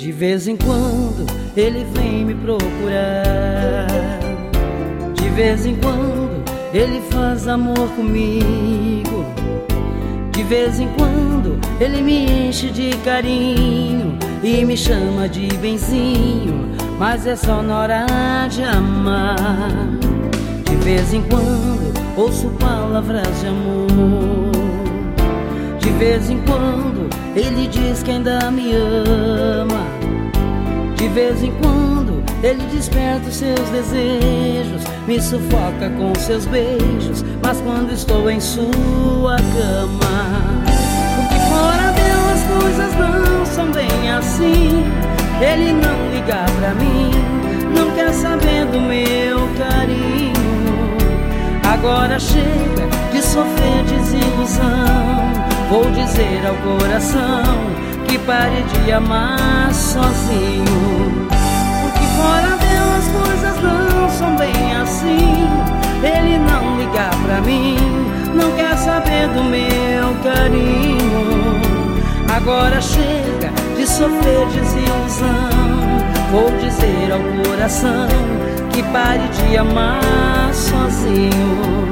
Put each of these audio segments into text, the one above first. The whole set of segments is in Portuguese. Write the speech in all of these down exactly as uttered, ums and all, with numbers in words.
De vez em quando ele vem me procurar, de vez em quando ele faz amor comigo, de vez em quando ele me enche de carinho e me chama de benzinho, mas é só na hora de amar. De vez em quando ouço palavras de amor, de vez em quando ele diz que ainda me ama, de vez em quando ele desperta os seus desejos, me sufoca com seus beijos, mas quando estou em sua cama, porque fora dela as coisas não são bem assim. Ele não liga pra mim, não quer saber do meu carinho. Agora chega de sofrer desilusão, vou dizer ao coração que pare de amar sozinho, porque fora dela as coisas não são bem assim. Ele não liga pra mim, não quer saber do meu carinho. Agora chega de sofrer desilusão, vou dizer ao coração que pare de amar sozinho.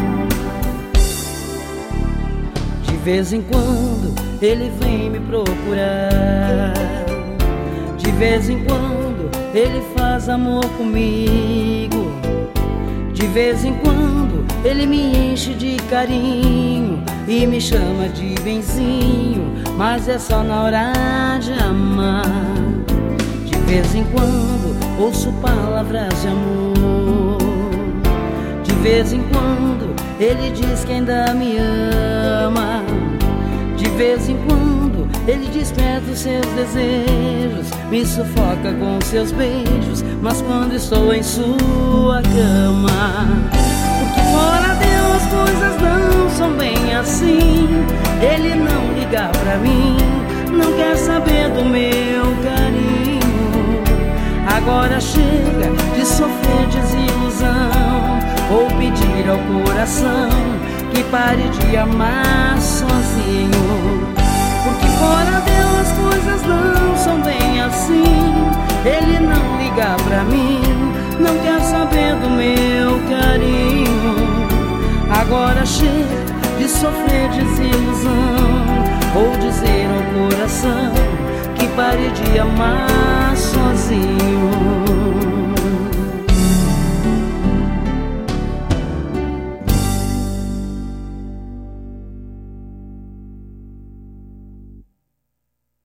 De vez em quando ele vem me procurar, de vez em quando ele faz amor comigo, de vez em quando ele me enche de carinho e me chama de benzinho, mas é só na hora de amar. De vez em quando ouço palavras de amor, de vez em quando ele diz que ainda me ama, de vez em quando ele desperta os seus desejos, me sufoca com seus beijos, mas quando estou em sua cama, porque fora dela as coisas não são bem assim. Ele não liga pra mim, não quer saber do meu carinho. Agora chega de sofrer desilusão, vou pedir ao coração que pare de amar sozinho, porque fora dela as coisas não são bem assim. Ele não liga pra mim, não quer saber do meu carinho. Agora chega de sofrer desilusão, vou dizer ao coração que pare de amar sozinho.